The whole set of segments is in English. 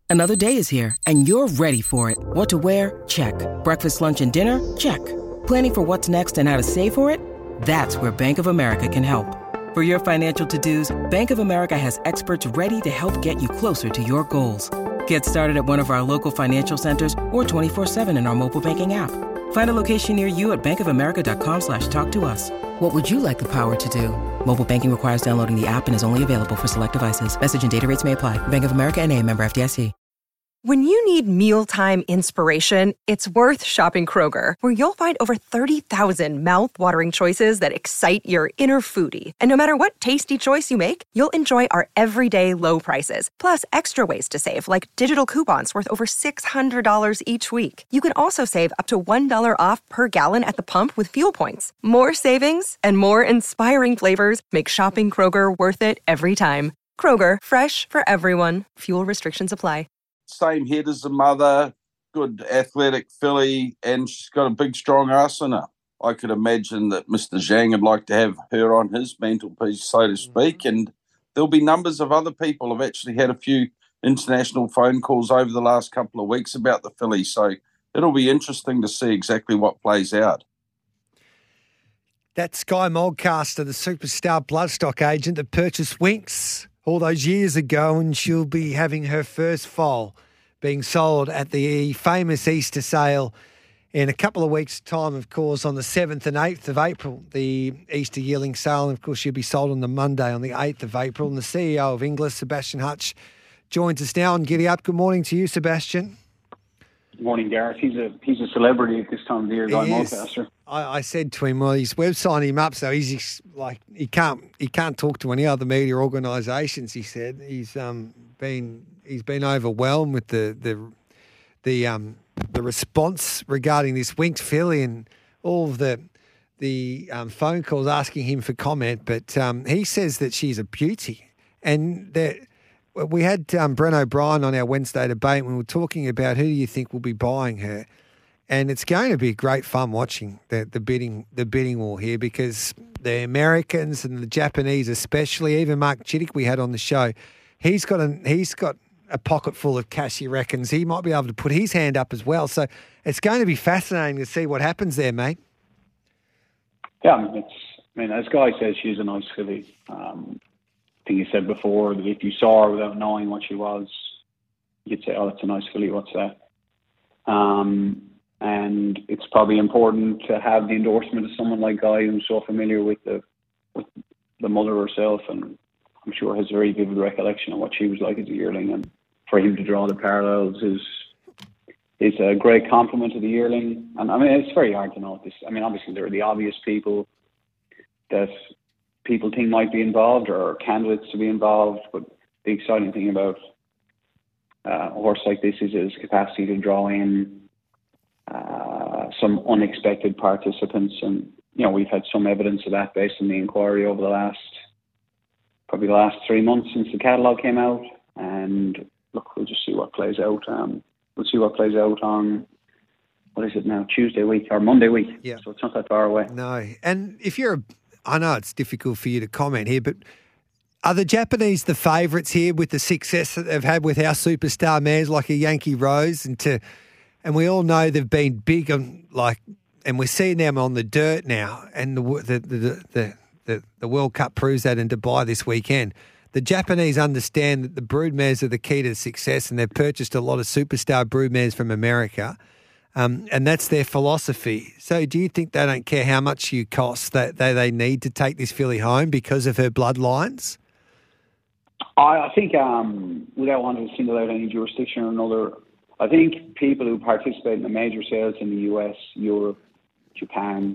Another day is here, and you're ready for it. What to wear? Check. Breakfast, lunch, and dinner? Check. Planning for what's next and how to save for it? That's where Bank of America can help. For your financial to-dos, Bank of America has experts ready to help get you closer to your goals. Get started at one of our local financial centers or 24/7 in our mobile banking app. Find a location near you at bankofamerica.com/talktous. What would you like the power to do? Mobile banking requires downloading the app and is only available for select devices. Message and data rates may apply. Bank of America N.A., member FDIC. When you need mealtime inspiration, it's worth shopping Kroger, where you'll find over 30,000 mouth-watering choices that excite your inner foodie. And no matter what tasty choice you make, you'll enjoy our everyday low prices, plus extra ways to save, like digital coupons worth over $600 each week. You can also save up to $1 off per gallon at the pump with fuel points. More savings and more inspiring flavors make shopping Kroger worth it every time. Kroger, fresh for everyone. Fuel restrictions apply. Same head as the mother, good athletic filly, and she's got a big, strong ass in her. I could imagine that Mr. Zhang would like to have her on his mantelpiece, so to speak, and there'll be numbers of other people. I've actually had a few international phone calls over the last couple of weeks about the filly, so it'll be interesting to see exactly what plays out. That Sky Moldcaster, the superstar bloodstock agent that purchased Winx all those years ago, and she'll be having her first foal being sold at the famous Easter sale in a couple of weeks' time, of course, on the 7th and 8th of April, the Easter yearling sale. And, of course, she'll be sold on the Monday on the 8th of April. And the CEO of Inglis, Sebastian Hutch, joins us now on Giddy Up. Good morning to you, Sebastian. Good morning, Gareth. He's a celebrity at this time of the year, Guy Moldcaster. I said to him, well, his web signed him up, so he's like he can't talk to any other media organisations. He said he's been overwhelmed with the response regarding this Winx filly and all of the phone calls asking him for comment. But he says that she's a beauty, and that. We had Brent O'Brien on our Wednesday debate when we were talking about who do you think will be buying her, and it's going to be great fun watching the bidding war here, because the Americans and the Japanese, especially, even Mark Chittick we had on the show, he's got a pocket full of cash. He reckons he might be able to put his hand up as well. So it's going to be fascinating to see what happens there, mate. Yeah, as Guy says, she's a nice filly. I think you said before that if you saw her without knowing what she was, you'd say, oh, that's a nice filly, what's that? And it's probably important to have the endorsement of someone like Guy, who's so familiar with the mother herself, and I'm sure has a very vivid recollection of what she was like as a yearling, and for him to draw the parallels is a great compliment to the yearling. And I mean, it's very hard to know this. I mean, obviously there are the obvious people that people think might be involved or candidates to be involved, but the exciting thing about a horse like this is its capacity to draw in some unexpected participants, and we've had some evidence of that based on the inquiry over the last 3 months since the catalogue came out. And look, we'll just see what plays out. We'll see what plays out on, what is it now, Tuesday week or Monday week. Yeah. So it's not that far away. No, and I know it's difficult for you to comment here, but are the Japanese the favourites here with the success that they've had with our superstar mares like a Yankee Rose, and we all know they've been big on and we're seeing them on the dirt now, and the World Cup proves that in Dubai this weekend. The Japanese understand that the brood mares are the key to success, and they've purchased a lot of superstar brood mares from America. And that's their philosophy. So do you think they don't care how much you cost, that they need to take this filly home because of her bloodlines? I think, without wanting to single out any jurisdiction or another, I think people who participate in the major sales in the US, Europe, Japan,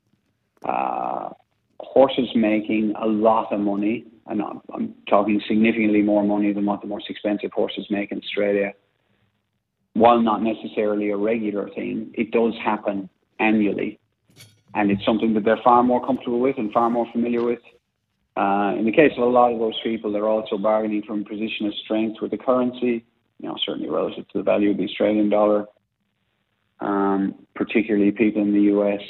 horses making a lot of money, and I'm talking significantly more money than what the most expensive horses make in Australia. While not necessarily a regular thing, it does happen annually. And it's something that they're far more comfortable with and far more familiar with. In the case of a lot of those people, they're also bargaining from a position of strength with the currency, certainly relative to the value of the Australian dollar, particularly people in the US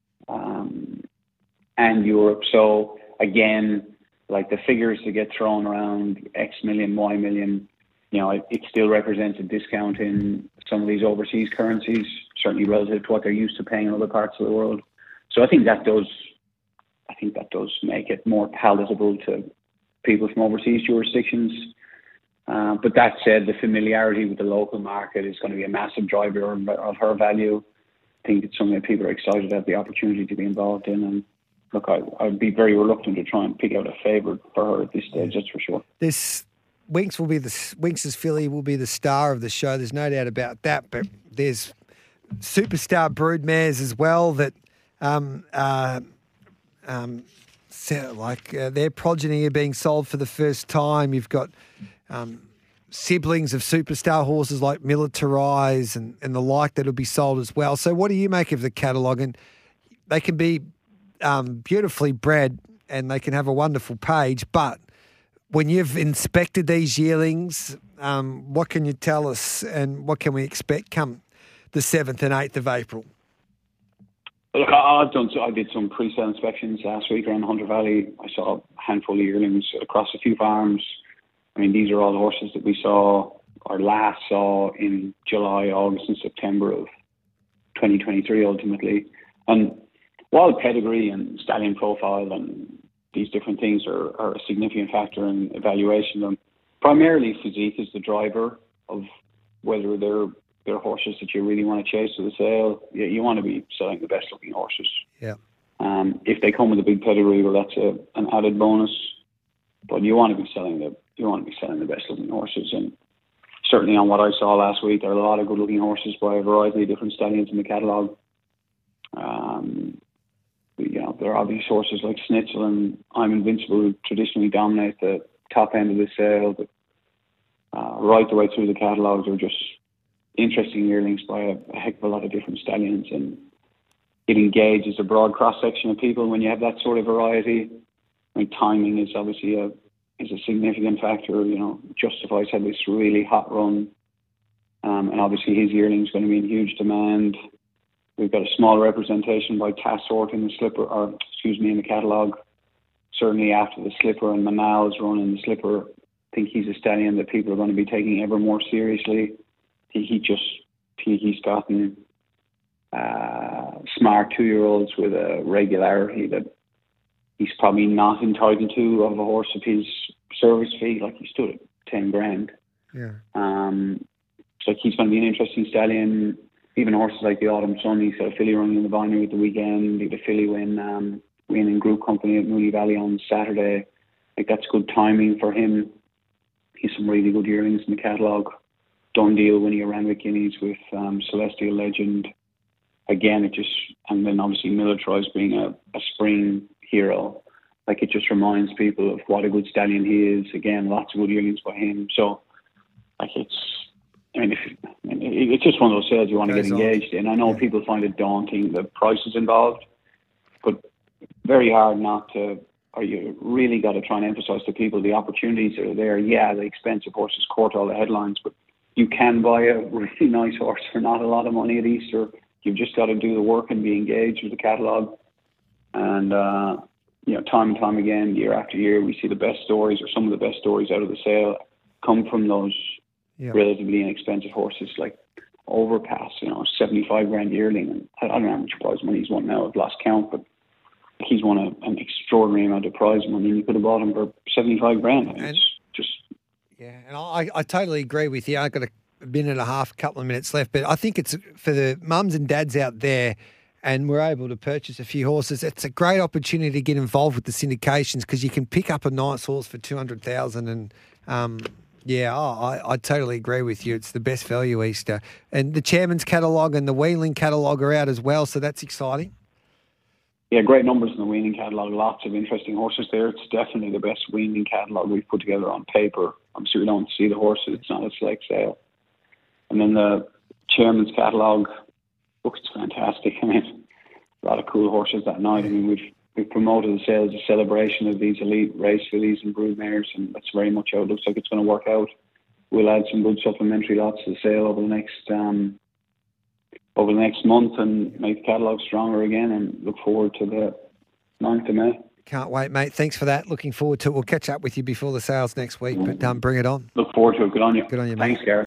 and Europe. So again, like the figures that get thrown around, X million, Y million, it still represents a discount in some of these overseas currencies, certainly relative to what they're used to paying in other parts of the world. So I think that does make it more palatable to people from overseas jurisdictions. But that said, the familiarity with the local market is going to be a massive driver of her value. I think it's something that people are excited to have the opportunity to be involved in. And look, I'd be very reluctant to try and pick out a favourite for her at this stage, that's for sure. Winx's filly will be the star of the show. There's no doubt about that. But there's superstar broodmares as well that their progeny are being sold for the first time. You've got siblings of superstar horses like Militarize and the like that'll be sold as well. So what do you make of the catalogue? And they can be beautifully bred and they can have a wonderful page, but when you've inspected these yearlings, what can you tell us and what can we expect come the 7th and 8th of April? Look, I did some pre-sale inspections last week around Hunter Valley. I saw a handful of yearlings across a few farms. I mean, these are all horses that we last saw in July, August and September of 2023 ultimately. And while pedigree and stallion profile and these different things are a significant factor in evaluation of them, primarily physique is the driver of whether they're horses that you really want to chase to the sale. You want to be selling the best looking horses. Yeah. If they come with a big pedigree, well, that's an added bonus. But you want to be selling the best looking horses. And certainly on what I saw last week, there are a lot of good looking horses by a variety of different stallions in the catalogue. There are obvious horses like Snitzel and I'm Invincible who traditionally dominate the top end of the sale, but right the way through the catalogues are just interesting yearlings by a heck of a lot of different stallions, and it engages a broad cross-section of people when you have that sort of variety. I mean, timing is obviously a significant factor. Justifies had this really hot run, and obviously his yearling is going to be in huge demand. We've got a small representation by Tassort in the catalogue. Certainly after the Slipper and Manal's run in the Slipper, I think he's a stallion that people are going to be taking ever more seriously. He's gotten smart 2-year-olds with a regularity that he's probably not entitled to of a horse of his service fee. Like, he stood at 10 grand. Yeah. So he's going to be an interesting stallion. Even horses like the Autumn Sun, he's got a filly running in the binary at the weekend. He had a filly win in group company at Mooney Valley on Saturday. Like, that's good timing for him. He's some really good yearlings in the catalogue. Done deal winning a Randwick Guineas with Celestial Legend. Again, and then obviously Militarize being a spring hero. Like, it just reminds people of what a good stallion he is. Again, lots of good yearlings by him. So, like, it's just one of those sales you want to get engaged in. I know people find it daunting, the prices involved, but very hard not to, or you really got to try and emphasize to people the opportunities that are there. Yeah, the expensive horses court all the headlines, but you can buy a really nice horse for not a lot of money at Easter. You've just got to do the work and be engaged with the catalogue. And, time and time again, year after year, we see the best stories or some of the best stories out of the sale come from those relatively inexpensive horses like Overpass, 75 grand yearling. And I don't know how much prize money he's won now. I've lost count, but he's won an extraordinary amount of prize money. You could have bought him for 75 grand. It's just... Yeah, and I totally agree with you. I've got a minute and a half, couple of minutes left, but I think it's for the mums and dads out there, and we're able to purchase a few horses. It's a great opportunity to get involved with the syndications because you can pick up a nice horse for $200,000 and I totally agree with you. It's the best value Easter. And the Chairman's catalogue and the Wheeling catalogue are out as well, so that's exciting. Yeah, great numbers in the weaning catalogue. Lots of interesting horses there. It's definitely the best weaning catalogue we've put together on paper. Obviously, we don't see the horses. It's not a select sale. And then the Chairman's catalogue, look, it's fantastic. I mean, a lot of cool horses that night. I mean, we've promoted the sale as a celebration of these elite race fillies and broodmares, and that's very much how it looks like it's going to work out. We'll add some good supplementary lots to the sale over the next month and make the catalogue stronger again, and look forward to the 9th of May. Can't wait, mate. Thanks for that. Looking forward to it. We'll catch up with you before the sales next week, but bring it on. Look forward to it. Good on you. Good on you, mate. Thanks, Gareth.